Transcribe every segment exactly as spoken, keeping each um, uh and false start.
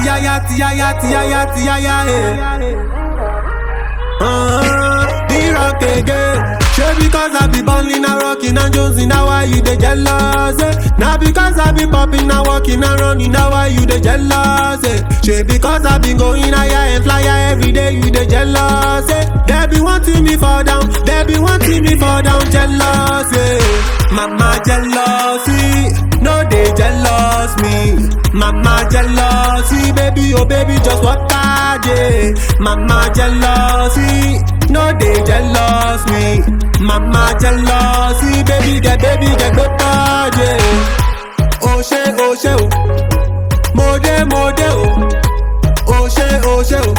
tiyaya, tiyaya, tiyaya, tiyaya, eh. Uh, the rock again. Sure because I be balling and rocking and jonesing, now why you the jealous, eh? Now because I be popping and walking and running, now why you the jealous, eh? Sure because I been going higher and flyer every day, you the jealous, eh? They be wanting me fall down, they be wanting me fall down, jealous, eh? Mama jealousy, no they jealous me. Mama jealousy, baby, oh baby, just what I did. Mama jealousy, no they jealous me. Mama jealousy, baby, get baby, get go party. Oh she, oh she, oh. Mode, mode, oh. Oh she, oh she, oh.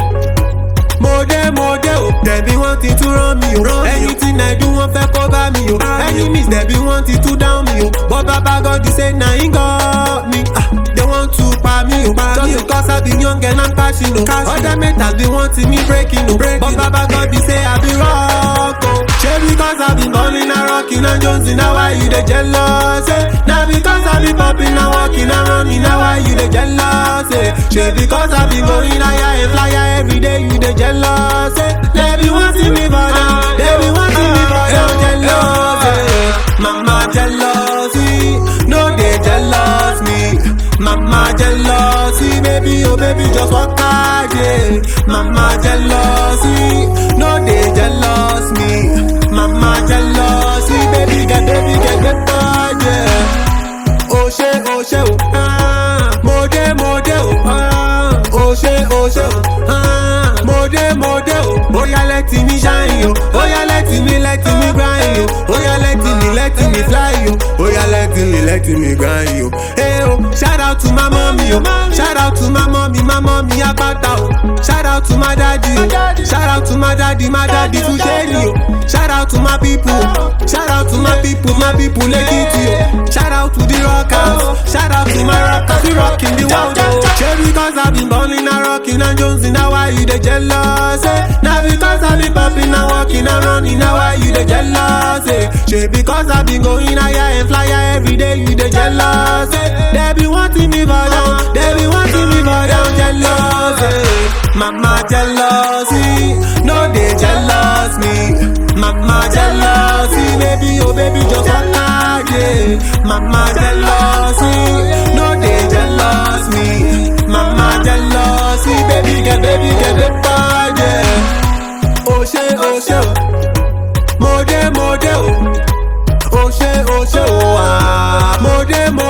Mode, mode, oh. They be wanting to run me, oh. Anything I do, want to cover me, oh. Enemies, they be wanting to down me, oh. But Baba God, you say, nah, he got me. Ah, they want to pa me, oh. Just because I be young and I'm passionate, oh. Other mentors be wanting me breaking, oh. But Baba God, you say, I be rock, oh. Because I be balling and rocking and jonesing, now why you the jealous, eh? Now because I be popping and walking and running, now why you the jealous, eh? Shit because I be going higher and flyer every day, you the jealous, eh? They be wanting me for down, they be wanting me for down, jealous, eh? Mama jealousy, no they jealous me. Mama jealousy, baby, oh baby, just walk out, yeah. Mama jealousy, no they jealous me. Mama jealousy, baby, get baby, get get bad, yeah. Oh she, oh she, oh. Ah, mode, mode, oh. Ah, oh she, oh she, oh. Ah, mode, mode, oh. Oh yeah, let me shine, yo. Oh yeah, let me, let me grind, yo. Oh yeah, let me, let me fly, yo. Oh yeah, let me, let me grind, yo. Hey, oh, shout out to my mommy, yo. Shout out to my mommy, my mommy, Abata, oh. Shout out to my daddy, yo. Shout out to my daddy, my daddy, Fusheri, yo. Shout out to my people, shout out to my people, my people, let it to you. Shout out to the rockers, shout out to my rockers, we rocking the world. Sure because I been balling and rocking and jonesing, now why you the jealous, eh? Now because I been popping and walking and running, now why you the jealous, eh? Sure because I been going higher and flyer every day, you the jealous, eh? They be wanting me for down, they be wanting me for down, jealous, eh? Mama jealousy, no they jealous me. Mama jealousy, baby, oh baby, just one night, yeah. Mama jealousy, no they jealous me. Mama jealousy, baby, get baby, get the bad, yeah. Oh she, oh she, oh. Mode, mode, oh. Oh she, oh she, oh. Ah, mode, mode.